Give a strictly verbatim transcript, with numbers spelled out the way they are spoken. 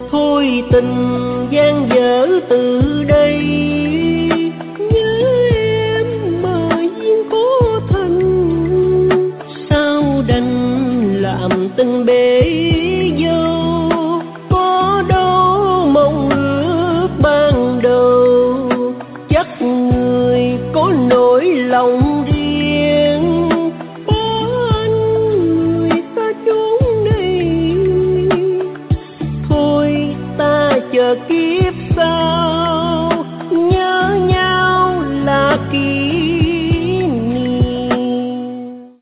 Thôi tình gian dở từ đây, nhớ em mà duyên có thành, sao đành làm tình bể dâu. Có đâu mong ước ban đầu, chắc người có nỗi lòng riêng. Có anh người ta chốn này, thôi ta chờ kiếp sau.